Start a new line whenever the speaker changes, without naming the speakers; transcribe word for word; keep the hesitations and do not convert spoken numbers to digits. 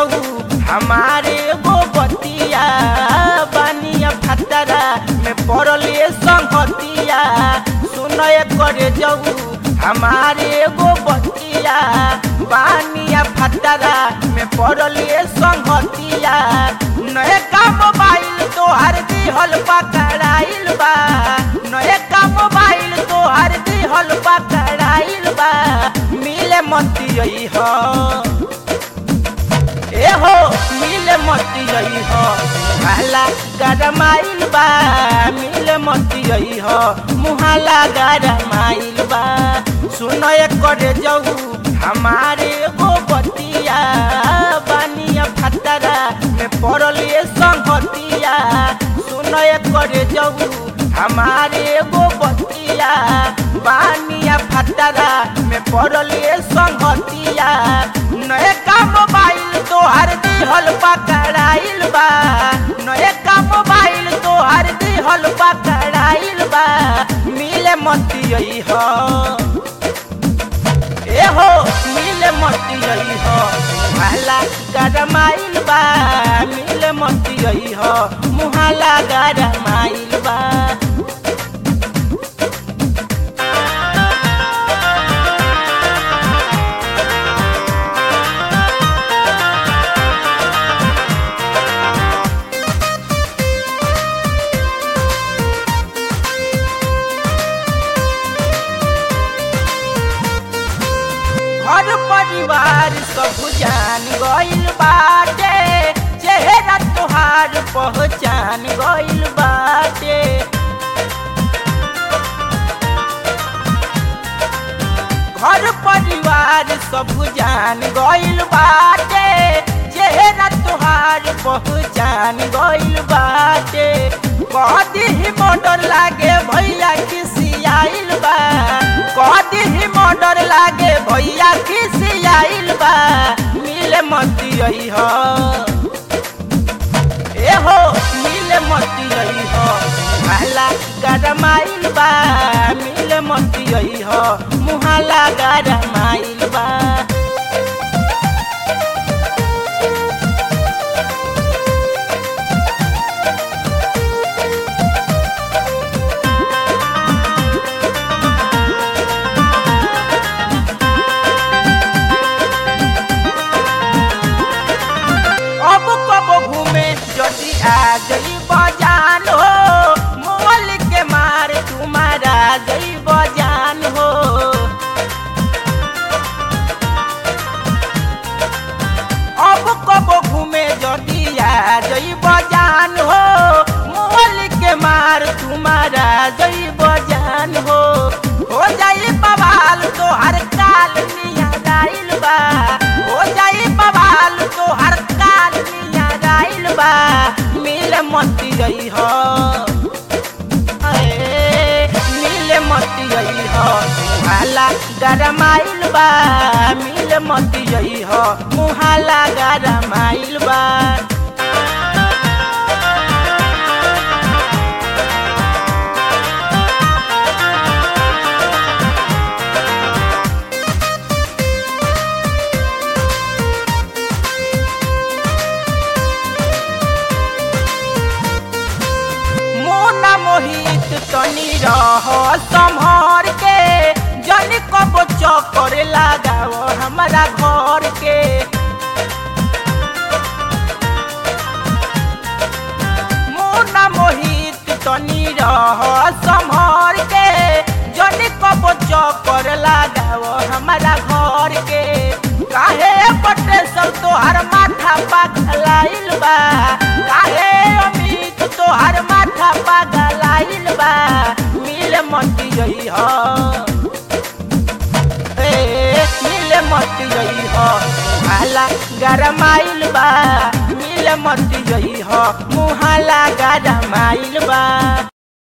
जाऊ हमारे गो बतिया बानिया फतरा में पड़ले संगतिया सुनय करे जाऊ हमारे गो बतिया बानिया फतरा में पड़ले संगतिया नए का मोबाइल तोहर दिहल पकड़ाइल बा नए का मोबाइल तोहर दिहल पकड़ाइल बा मिले मती रही हो ए हो मिले मती रही हो मुहाला गरमाइल बा मिले मती रही हो मुहाला गरमाइल बा सुनय करे जाऊ हमारे गो बतिया बानिया फतरा में पड़ले संगतिया सुनय करे जाऊ हमारे गो बतिया बानिया फतरा में पड़ले संगतिया नए का मोबाइल तोहर दिहल पकड़ाइल बा नए का मोबाइल तोहर दिहल पकड़ाइल बा मिले मती रही हो ए हो मिले मती रही हो मुहाला गरमाइल बा मिले मती रही हो मुहाला गरमाइल बा घर परिवार सब जान गइल बाटे चेहरा तोहार पहचान गइल बाटे घर परिवार सब जान गइल बाटे चेहरा तोहार पहचान गइल बाटे कदी ही मोटर लागे भैया खिसियाइल बा कदी ही मोटर लागे भैया खिसियाइल बा मिले मती रही हो ए हो मिले मती रही हो मुहाला गरमाइल बा मिले मती रही हो मुहाला गरमाइल बा अब कब घूमे जदि आ गई बजान हो मोल के मार तुम्हारा गई बजान हो अब कब घूमे जदि आ गई बजान हो मोल के मार तुम्हारा गई बजान हो हो जाई बवाल तोहर काल निया गाइल बा हो जाई बवाल तोहर काल निया गाइल बा मिले मती रही हो मिले मती रही हो मुहाला गरमाइल बा मिले मती रही हो मुहाला गरमाइल बा मोहित तनी रह संभर के जन कब चक्कर लगाओ हमारा घर के मोना मोहित तनी रह संभर के जन कब चक्कर लगाओ हमारा घर के काहे बटे सब तोहर माथा पगलाइल बा काहे अमित तोहर माथा पगलाइल बा मिले मती रही हो ए मिले मती रही हो मुहाला गरमाइल बा मिले मती रही हो मुहाला गरमाइल बा।